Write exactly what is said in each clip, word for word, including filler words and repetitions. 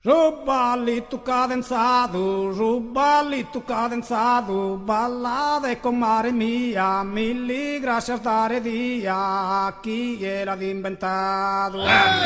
Rubalito cadenzado, rubalito cadenzado, ballade con mare mia, mille gracias dare dia, chi era inventato.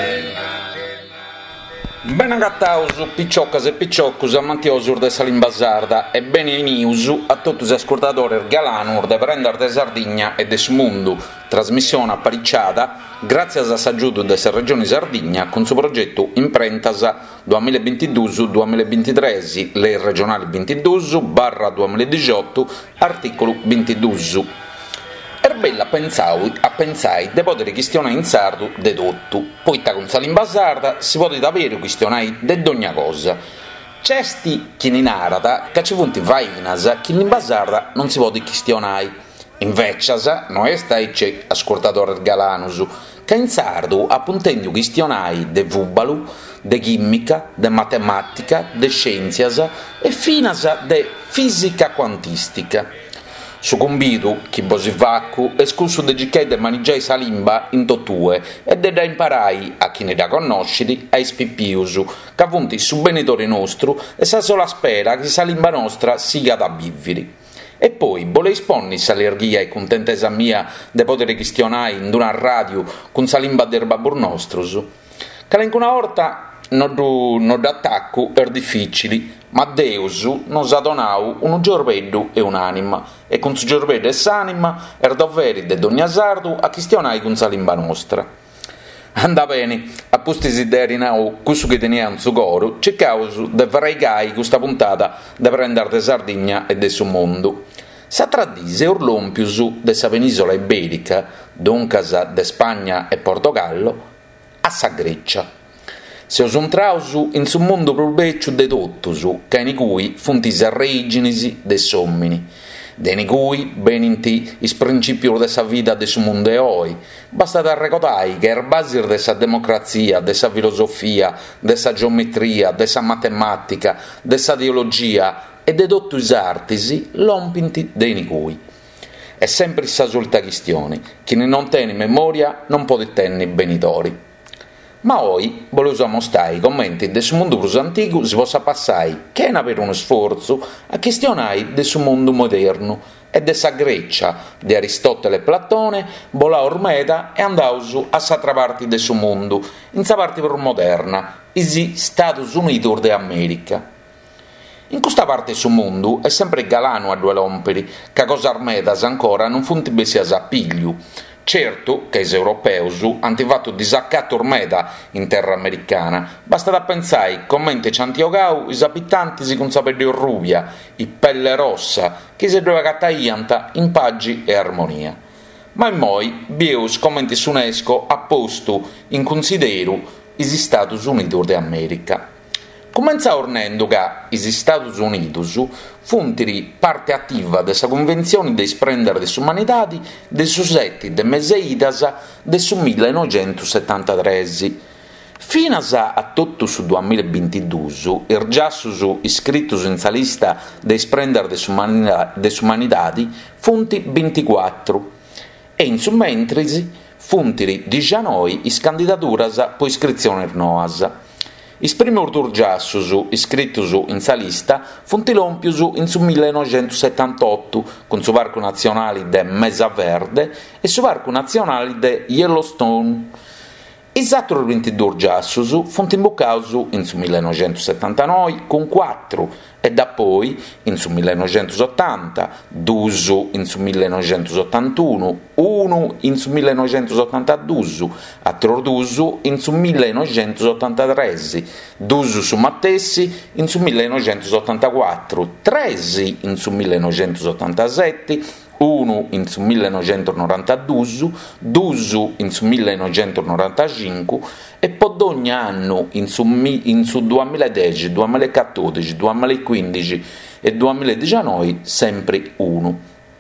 Ben agattausu, picciocas e picciocus, amantiosur de Salimbasarda e benveniusu a tutti gli ascoltatori galanur de Prender de Sardigna e de su Mundu, trasmissione apparicciata grazie a s'aggiuto della regione Sardigna con suo progetto Imprentas duemilaventidue duemilaventitré, le regionali ventidue barra duemiladiciotto, articolo ventidue. Erbella pensai, a pensai de poter questionare in sardo de tutto, poi con Salimbasarda si può davvero questionare de ogni cosa. Cesti chi in arada, che ci funti vainas, chi in Basarda non si può questionare. Invece, non è stai ascoltatore galanus, che in sardo appuntendo questionai de vubalu, de chimica, de matematica, de scienzias e finas de fisica quantistica. Su convido chi bosivaccu escluso de gichè de manigiai sa limba in totue e de da imparai a chi ne da conosciti ai spippiusu, che avunti su benedore nostru e sa sola spera che sa limba nostra sia da bivviri. E poi volei sponni s'allergia e contentesa mia de potere questionai in una radio con sa limba d'erba bur nostrus. Che in una orta non no d'attacco er difficili, ma Deus nos ha donato un giorveddu e un'anima, e con su giorveddu e s'anima er doveri de ogni sardu a questionare con sa limba nostra. Anda bene, a posti desideri nau, questo che teniamo su coro, cercausu de varaigai questa puntata de Prender de Sardigna e de su mondo. Sa tradise urlompiusu de sa penisola iberica, doncas de Spagna e Portogallo, a sa Grecia. Seus untrausu in su mondo probecciu de tottusu, ca in cui funtis origines de sommini, de in cui beninti is principiu de sa vida de su mondo e oi. Bastat arrecordai che er basir de sa democrazia, de sa filosofia, de sa geometria, de sa matematica, de sa teologia e de tottu is artisi lompinti de in cui. È sempre sa solita questione, chi non tiene memoria non può tenere benitori. Ma oggi volevo mostrare i commenti del suo mondo più antico si possa passare, che è per uno sforzo, a questionare del suo mondo moderno e della Grecia, di Aristotele e Platone, volà ormeda e andausu a s'altra parte del suo mondo, in sa parte più moderna, isi Stati Uniti d'America. In questa parte del suo mondo è sempre galano a due lomperi, che cosa armedas ancora non funti bessias a piglio. Certo che i europei hanno fatto disaccatto ormeda in terra americana, basta da pensare come ci hanno giocato i abitanti con sapere rubia, i pelle rossa, che si doveva cattaianta in pace e armonia. Ma in moi, bius come su UNESCO ha posto in considero i Stati Uniti d'America. Comincia ornendo che i Stati Uniti funtiri parte attiva della Convenzione di Sprendere de Umanità del Susetti de Meseidas del millenovecentosettantatré. Fino a tutto su duemilaventidue, i giassus iscritti in sa lista di Sprendere de Umanità funti ventiquattro e in su mentrisi funtiri diciannove is candidaturas po iscrizione noas. Is primi urgiassus iscritti in sa lista funti lompius in su millenovecentosettantotto con su parco nazionale de Mesa Verde e su parco nazionale de Yellowstone. Is altri ventidue urgiassus funti imboccaus in su millenovecentosettantanove con quattro e da poi in su millenovecentosettanta, due in su millenovecentottantuno, uno in su millenovecentosettantadue, altro due in su millenovecentottantatré, due su Mattessi in su millenovecentottantaquattro, tre in su millenovecentottantasette, uno in su millenovecentonovantadue, due in su millenovecentonovantacinque e poi ogni anno in su, in su duemiladieci, duemilaquattordici, duemilaquindici e duemiladiciannove sempre uno.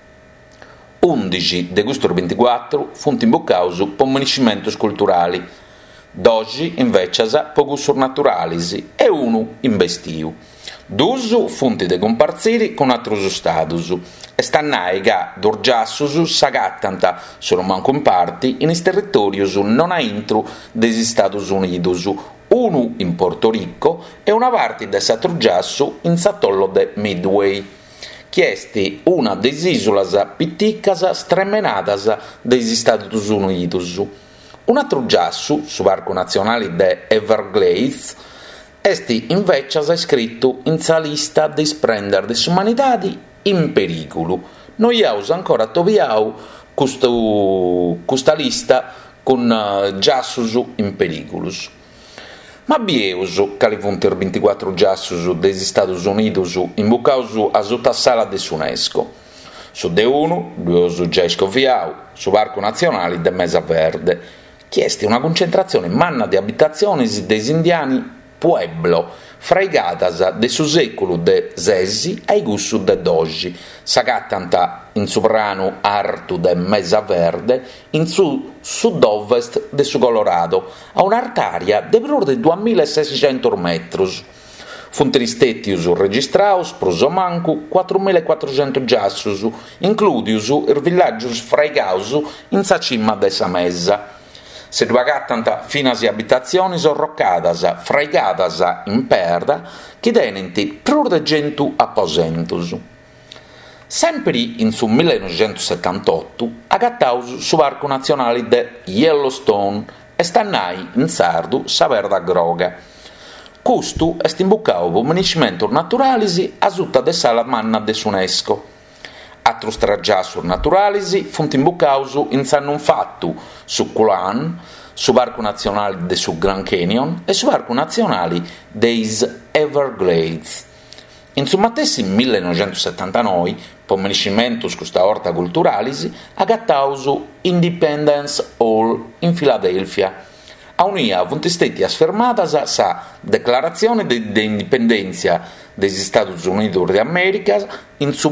undici di questo ventiquattro funti imboccaus per municipienti culturali, dodici invece per gusti naturali e uno investiu. Dusu funti de comparziri con altros status, e stannai che d'orgiassus s'agattant, solo manco in parti, in is territorius non a intru dei Status Unidos, unu in Porto Rico e una parte de s'atruggiassu in s'atollo de Midway, chiesti una des isolas pitticas stremenadas dei Status Unidos. Un atruggiassu, su Parco Nazionale de Everglades, esti invece iscritto in sa lista dei sprender de s'umanidadi in pericolo. Noi abbiamo ancora troviamo questa lista con uh, giassus in periculus. Ma bieus, cali funter ventiquattro giassus dei Stati Uniti imbucaus a sotto sala de UNESCO. Su de uno, due già scoviau, su Parco Nazionale de Mesa Verde, chiesti una concentrazione manna di abitazioni dei indiani Pueblo, fraigatas de su secolo de sessi ai gussu de dogi, s'agattant in sovrano artu de Mesa Verde, in su sud-ovest de su Colorado, a un'artaria de prur de duemilaseicento metri. Funt ristettius registraus, proso mancu, quattromilaquattrocento giassus, includius ir villagius fraigaus in sa cima de sa mesa. Se duagattant finas e abitazioni sorroccadas, fraigadas in perda, chi tenenti prur de gentu apposentus. Sempre in su millenovecentosettantotto agattaus su Parco Nazionale de Yellowstone e stannai in sardu sa verda groga. Custu est imbuccau po municimentos naturalis a sutta de sala manna de s'UNESCO. Atrus tragiassur naturalis funt imbucaus in s'annun fattu su Culan, su Parco Nazionale de su Grand Canyon e su Parco Nazionale deis Everglades. In su matessi millenovecentosettantanove, po municimentus custa orta culturalis, agattaus Independence Hall in Filadelfia. A unia funt isteti affermadas sa declarazione de, de indipendenza dei Stati Uniti d'America in su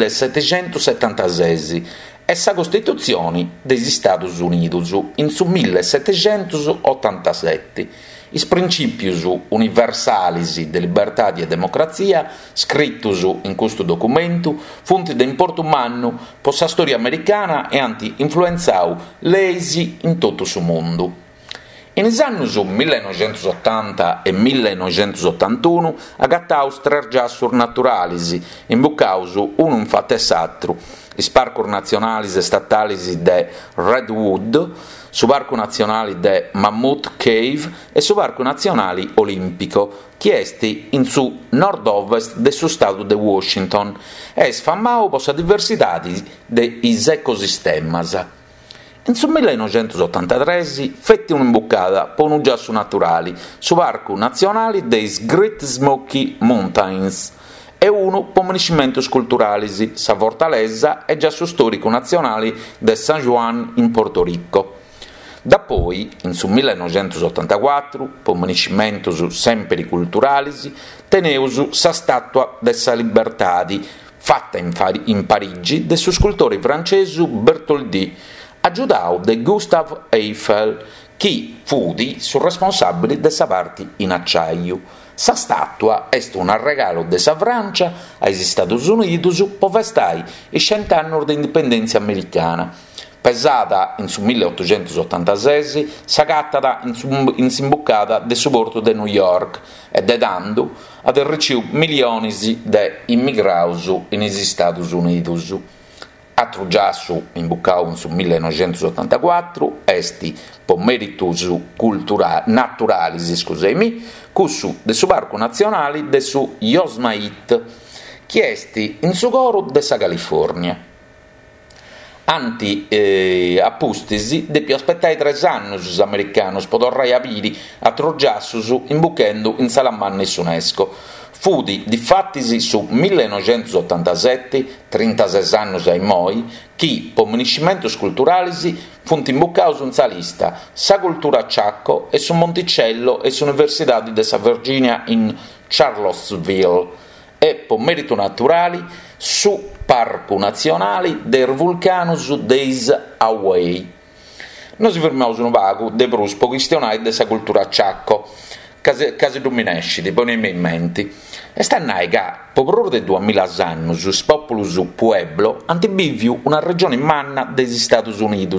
millesettecentosettantasei e sa Costituzione dei Stati Uniti in su millesettecentottantasette. Is principius universalis de libertà e democrazia, scrittus in questo documento, funt de importu mannu po sa storia americana e anti influenzau leisi in tutto su mondo. In is annus millenovecentosettanta e millenovecentosottantuno agattaus tre giassur naturalis, imbucaus unu in fatte s'atru, is Parcos Nazionalis e Statalis de Redwood, su Parco Nazionale de Mammoth Cave e su Parco Nazionale Olimpico, chiesti in su nord-ovest de su stato de Washington, e sfammau po sa diversità de is ecosistemas. In su millenovecentottantatré fetti un'imbuccata po un giassu naturali su Parco Nazionale dei Great Smoky Mountains e uno po municimentos culturalis, sa fortaleza e giassu storico nazionale de San Juan in Porto Rico. Da poi, in su millenovecentottantaquattro, po municimentos sempre culturalis, teneus sa statua de sa Libertadi, fatta in, in Parigi de su scultore francese Bertoldi, aggiudau de Gustave Eiffel, chi fudi su responsabile de sa parte in acciaio. Sa statua est un regalo de sa Francia ai Stati Uniti po festai i cent'anni di indipendenza americana. Pesata in su milleottocentottantasei, s'agattata in, su, in s'imbuccata de su porto de New York e de dando ad ricciu milioni de immigraus in is Stati Uniti. Altro giassu imbuccau in su millenovecentottantaquattro esti po meritus culturali naturalis, scusami, cussu de su Parco Nazionale de su Yosemite, chiesti in su coro de sa California. Anti eh, appustisi de più aspettai tre annus americanos po torrai a piri a trogiassus imbuchendo in salamanni s'UNESCO. Fudi difattisi su millenovecentottantasette, trentasei anni ai moi, chi, po municimentos culturalis, funt imbuccaus in sa lista sa cultura a Ciacco e su Monticello e s'Università de sa Virginia in Charlottesville, e, po meritu naturali, su Parco Nazionale der Vulcanus deis Hawaii. Noi si fermiamo un vago de prus po questionare de sa cultura a Ciacco. case, case dominesci, di pone in mente. E stannai che, popror de duemila anni, sus populus pueblo, antibiviu una regione manna degli Stati Uniti,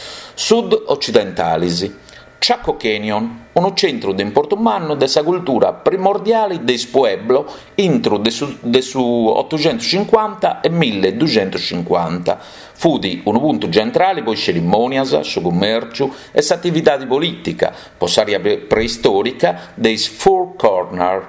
sud-occidentalis, Chaco Canyon, uno centro di importumanno della cultura primordiale dei pueblo intro de su, de su ottocentocinquanta e milleduecentocinquanta. Fudi un punto centrale poi cerimonias, su commercio e s'attività di politica, possaria preistorica dei Four Corner.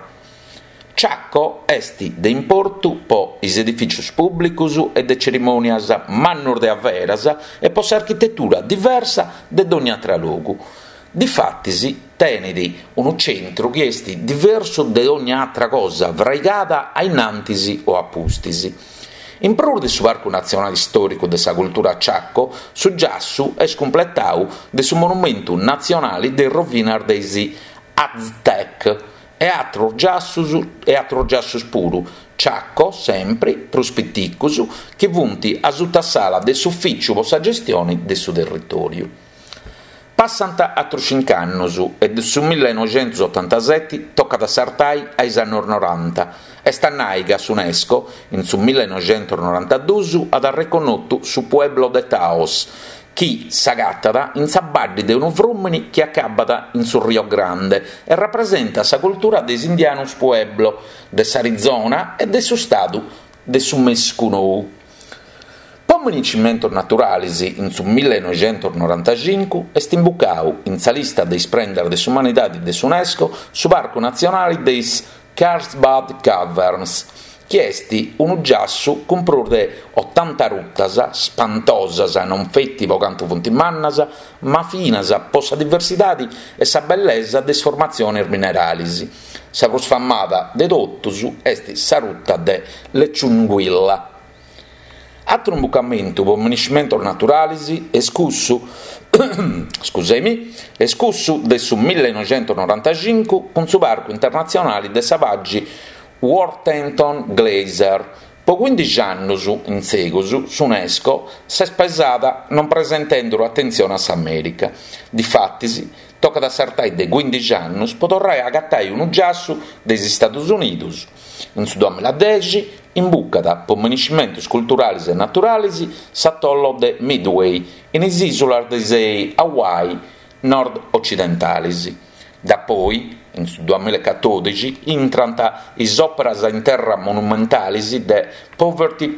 Chaco esti de importu po is edificios publicus e de cerimonias mannor de averas e po s'architettura diversa de ogni altra luogu. Difattisi, tenidi un centro che esti diverso de ogni altra cosa vraigata a innantisi o a pustisi. In pro de su Parco Nazionale Storico de sa cultura Chaco, su Giassu è completau de su monumento nazionale dei rovinar deisi Aztec e altro Giassus e altro Giassus puru, Chaco sempre prospetticus che vunti a tutta sala de sufficio po sa gestione de su territorio. Passant altro cinque anni e su millenovecentottantasette tocca da sartai ai anni novanta e stannaiga su UNESCO in su millenovecentonovantadue ad arreconotto su pueblo de Taos, chi s'agattata in sabaddi de uno vrumini che accabata in su Rio Grande e rappresenta sa cultura des indianus pueblo, de s'Arizona e de su stato de su Mescunou. Municimento naturalisi in su millenovecentonovantacinque est imbucau in sa lista dei sprender de s'umanidadi de s'UNESCO su Parco Nazionale des Carlsbad Caverns, che esti un giassu con pror de ottanta ruttas, spantosas, non fetti po canto funtimannas, ma finas po sa diversitadi e sa bellesa des formazioni mineralisi. Sa prus fammata de tottus est sa rutta de Lecciunguilla. Altro imbucamento per municimento naturalisi escussu, scusami, escussu del su millenovecentonovantacinque con su Parco Internazionale de Savaggi Worthington Glacier. Po quindici anni in seguito, su UNESCO, si è spesata non presentando attenzione a S'America. Difattisi, tocca da sartai de quindici anni, potrei agattare un giassu degli Stati Uniti. In su duemiladieci, in bucata per municimenti culturali e naturali, s'atollo de Midway, in isola dei Hawaii nord-occidentali. Da poi, in duemilaquattordici, intranta is operas in terra monumentalis de Poverty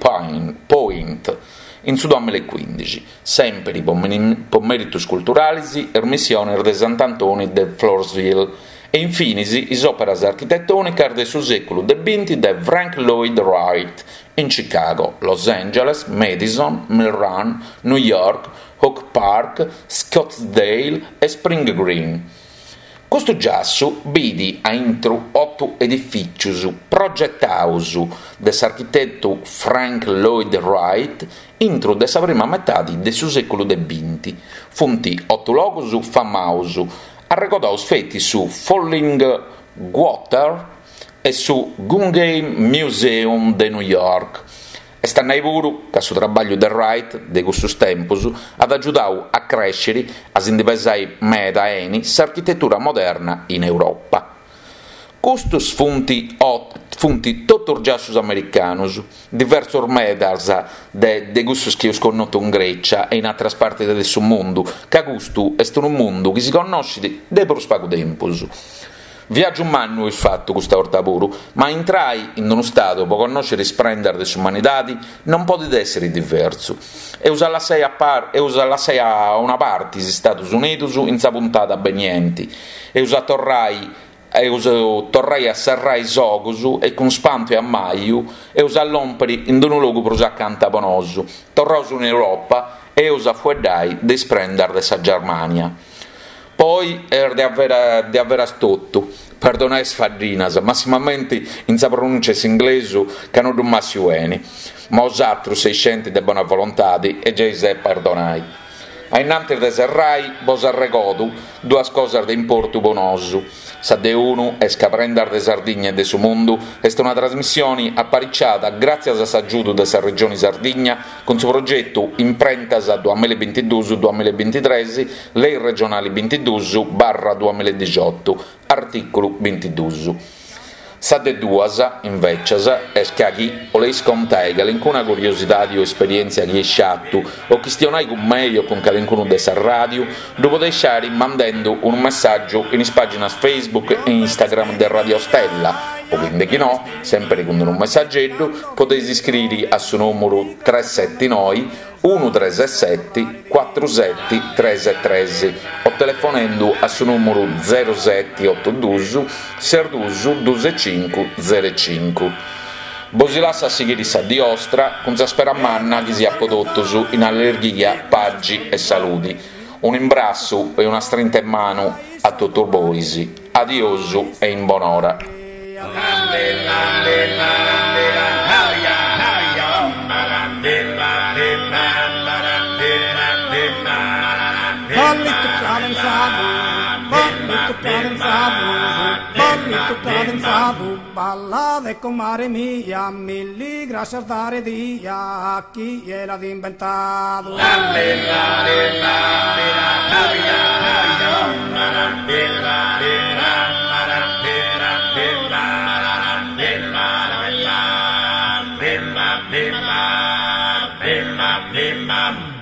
Point, in duemilaquindici, sempre per meritus culturalis e missione de Sant'Antonio de Floresville, e infine is operas architettonicas de su secolo venti de Frank Lloyd Wright in Chicago, Los Angeles, Madison, Mill Run, New York, Oak Park, Scottsdale e Spring Green. Questo giassu vidi a intro otto edificius progettaus dell'architetto Frank Lloyd Wright intro della prima metà del suo secolo venti. Funti otto logos famosi, arrecodaus fetti su Falling Water e su Guggenheim Museum de New York. E stannai puru che su trabalho del Wright, de questo tempus, ad aiutau a crescere, a s'indipesai meda eni, s'architettura moderna in Europa. Custos funti, funti totur giassus americanus, diversos medas de, de gustus che io conosco in Grecia e in altre parti del suo mondo, che questo è un mondo che si conosce de per spago tempus. Viaggio un anno il fatto questa volta pure, ma entrai in uno stato per conoscere i splendor delle umanità non potete essere diverso. E usa la sei a, par, e usa la sei a una parte gli Stati Uniti in sa puntata ben niente. E usa torrai e usa torrai a serrai sogus e con spanto e a maio e usa l'omperi in un luogo per usare canta bonoso. Torroso in Europa e usa fuedai dei splendor della Germania. Poi er de avere, de avere tutto, perdonai sfaddinas, massimamente in sa pronuncia inglese che non dommassi ueni, ma os altri seicenti de buona volontà e già se perdonai. A innanti de serrai, vos arregodu, due cose de importo bonoso. Sa de unu e scaprendar de Sardigna e de su mundu est una trasmissione apparicciata grazie all'aggiuto de sa regione Sardigna con su progetto Imprentas duemilaventidue duemilaventitré, lei regionali ventidue barra duemiladiciotto, articolo ventidue. Sa de duas, invece, es che a chi o lei scontega l'alcuna curiosità o esperienza che è sciatto o chi stionai con me o con calencuno de sa radio, lo potete lasciare mandando un messaggio in pagine Facebook e Instagram del Radio Stella, o quindi chi no, sempre con un messaggetto, potete iscrivervi a suo numero tre sette nove uno tre sette quattro sette tre tre o telefonando a suo numero zero sette otto due sei due due cinque zero cinque. Bosi lascia a seguire sa di ostra con sa speramanna che sia prodotto su in allergia, paggi e saluti. Un imbrasso e una strinta in mano a tutto il boisi. Adioso e in buon'ora. Balli tu cadenzato, balli tu cadenzato, balli tu cadenzato, ballate con mare mia, milli grazie dare dia a chi gliel'ha inventato. Bimba, bimba, bimba, bimba.